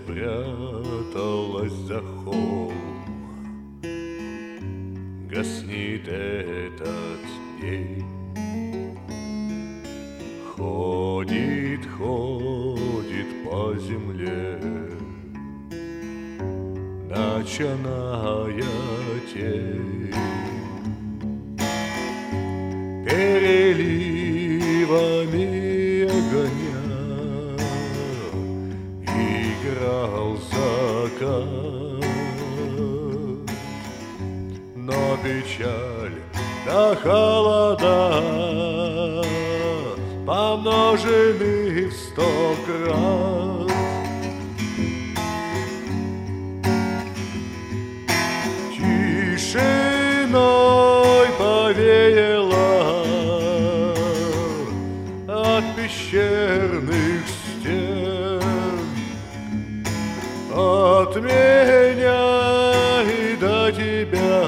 спряталась за холм. Гаснет этот день. Ходит, ходит по земле ночная тень. Переливами огня играл закат, но печаль да холода помножены в 100 крат. Тишиной повеяло от пещерных стен, от меня и до тебя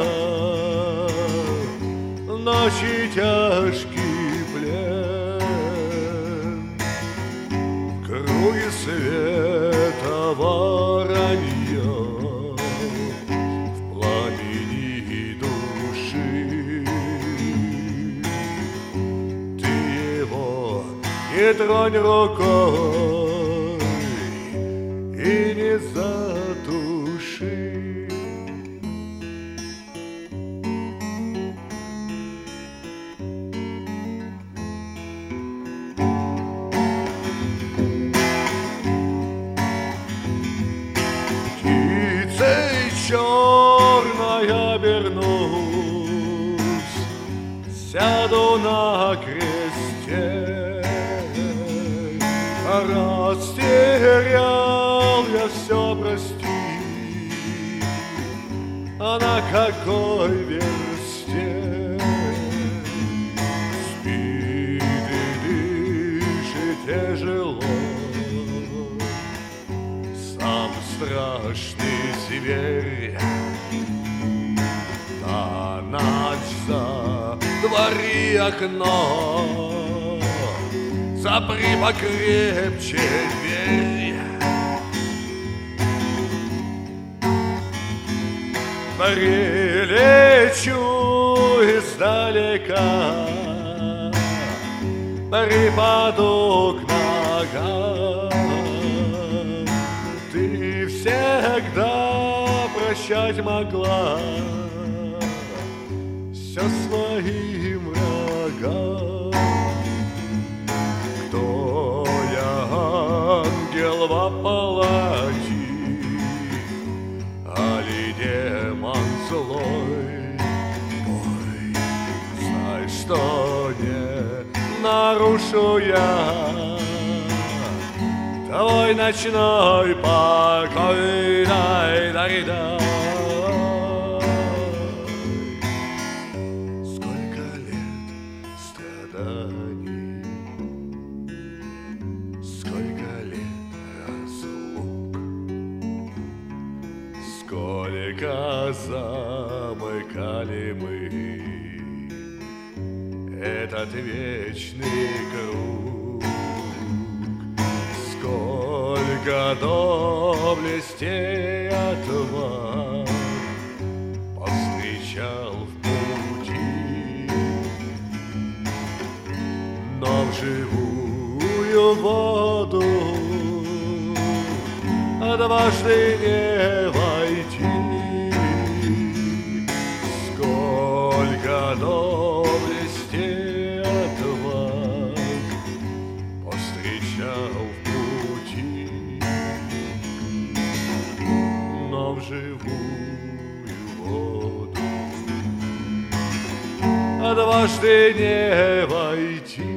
ночи тяжкий плен. В круге света воронье, в пламени души. Ты его не тронь рукой и не затуши. Птицей черной обернусь, сяду на кресте. Растерял я все, прости, а на какой версте? Спит и дышит тяжело сам страшный зверь. На ночь затвори окно, запри покрепче дверь. Прилечу издалека, припаду к ногам. Ты всегда прощать могла все своим врагам. Ангел во палате, али демон злой? Ой, знай, что не нарушу я твой ночной покой. Дай-дай-дай. Сколько лет страданий, сколько лет разлук, сколько замыкали мы этот вечный круг, сколько доблестей отваг повстречал в пути, но в живую воду дважды не войти. Сколько доблестей отваг повстречал в пути, но в живую воду дважды не войти.